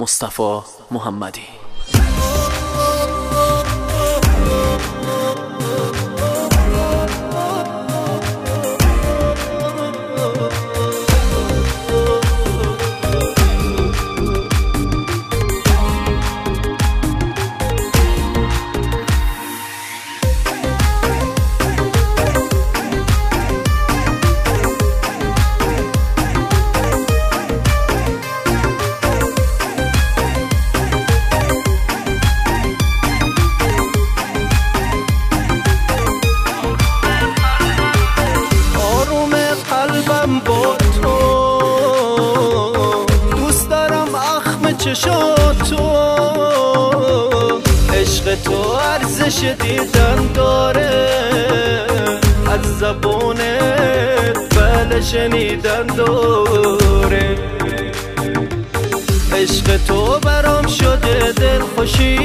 مصطفی محمدی. با تو دوست دارم اخم چشاتو، عشق تو ارزش دیدن داره، از زبونت بله شنیدن داره. عشق تو برام شده دلخوشی،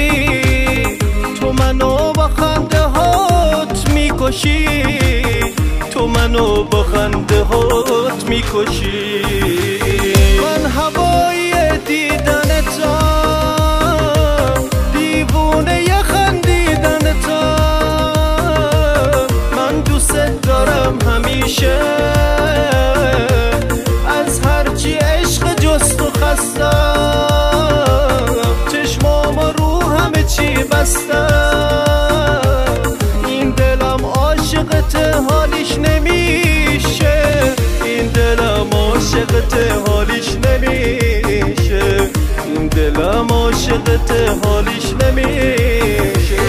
تو منو با خنده هات میکشی، تو منو با خنده هات میکشی. من هوای دیدنتم، دیوونه ی خندیدنتم، من دوست دارم همیشه، از هرچی عشق جست و خستم، چشمام رو همه چی بستم، این دلم عاشقت حالیش نمیشه، این دلم عاشقت حالیش نمیشه، این دلم عاشقت حالیش نمیشه.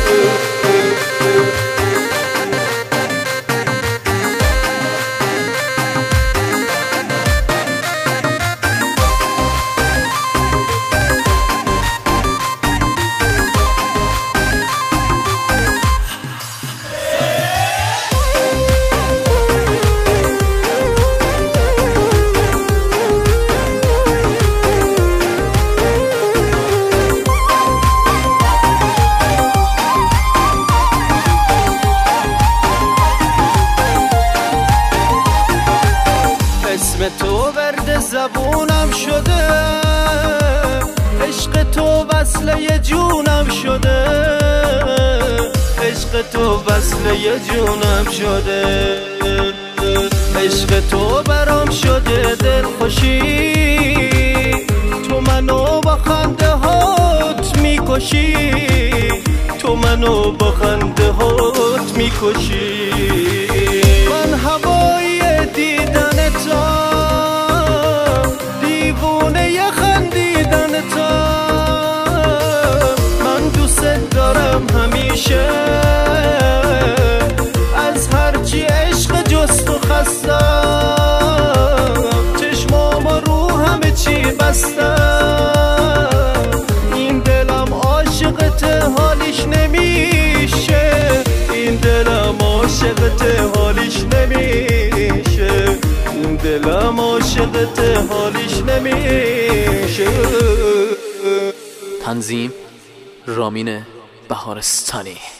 اسم تو ورد زبونم شده، عشق تو وصله جونم شده، عشق تو وصله جونم شده. عشق تو برام شده دلخوشی، تو منو با خنده هات میکشی، تو منو با خنده هات میکشی. من هوای دیدنتم، دیوونه ی خندیدنتم، من دوست دارم همیشه، از هرچی عشق جست و خستم، چشمام رو همه چی بستم، این دلم عاشقت حالیش نمیشه، این دلم عاشقت حالیش نمیشه، این دلم عاشقت حالیش نمیشه. تنظیم رامین بهارستانی.